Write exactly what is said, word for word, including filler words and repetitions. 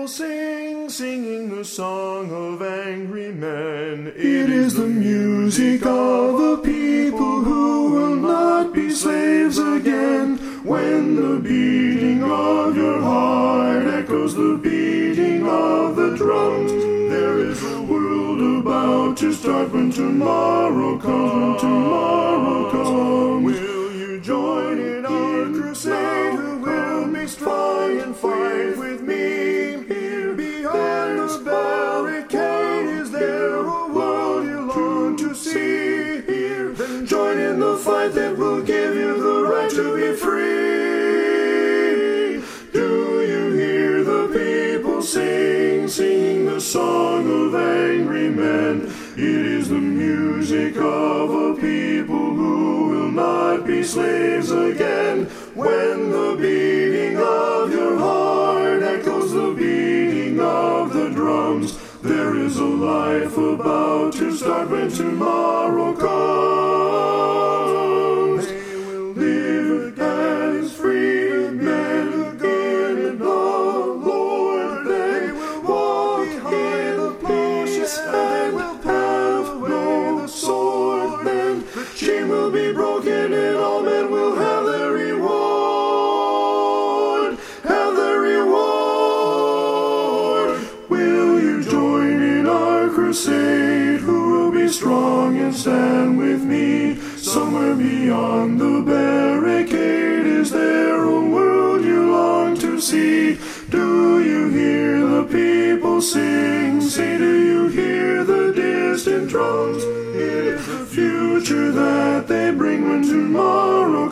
people sing, singing the song of angry men. It is the music of a people who will not be slaves again. When the beating of your heart echoes the beating of the drums, there is a world about to start when tomorrow comes, when tomorrow comes. Will you join in our crusade? Who will be strong and fight with me? Here behind the barricade, is there a world you long to see? Here, then join in the fight that will give you the right to be free. Do you hear the people sing, singing the song of angry men? It is the music of a people who will not be slaves again. When the beating of your heart echoes the beating of the drums, there is a life about to start when tomorrow comes. They will live as free men again in the Lord. They will walk behind the peace and will have no the sword. Then the chain will be broken and all men will have their reward, have their reward. Will you join in our crusade? Who will be strong and stand with me? Somewhere beyond the barricade, is there a world you long to see? Do you hear the people sing? Say, do you hear the distant drums? It is the future that they bring when tomorrow